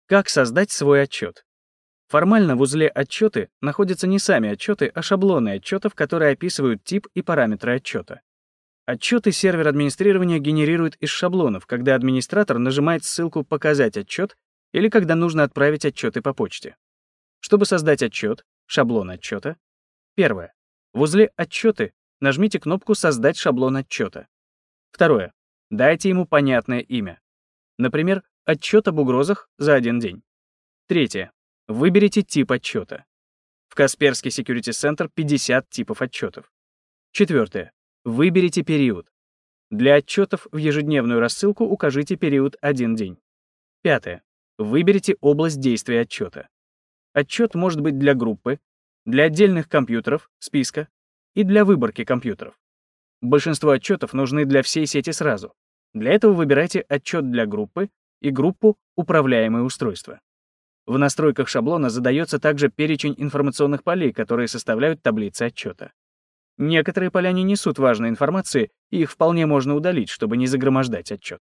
Как создать свой отчет? Формально в узле «Отчеты» находятся не сами отчеты, а шаблоны отчетов, которые описывают тип и параметры отчета. Отчеты сервер администрирования генерирует из шаблонов, когда администратор нажимает ссылку «Показать отчет» или когда нужно отправить отчеты по почте. Чтобы создать отчет, шаблон отчета. Первое. В узле «Отчеты» нажмите кнопку «Создать шаблон отчета». Второе. Дайте ему понятное имя. Например, отчет об угрозах за один день. Третье. Выберите тип отчета. В Касперский Security Center 50 типов отчетов. Четвертое. Выберите период. Для отчетов в ежедневную рассылку укажите период 1 день. Пятое. Выберите область действия отчета. Отчет может быть для группы, для отдельных компьютеров, списка и для выборки компьютеров. Большинство отчетов нужны для всей сети сразу. Для этого выбирайте отчет для группы и группу «Управляемые устройства». В настройках шаблона задается также перечень информационных полей, которые составляют таблицы отчета. Некоторые поля не несут важной информации, и их вполне можно удалить, чтобы не загромождать отчет.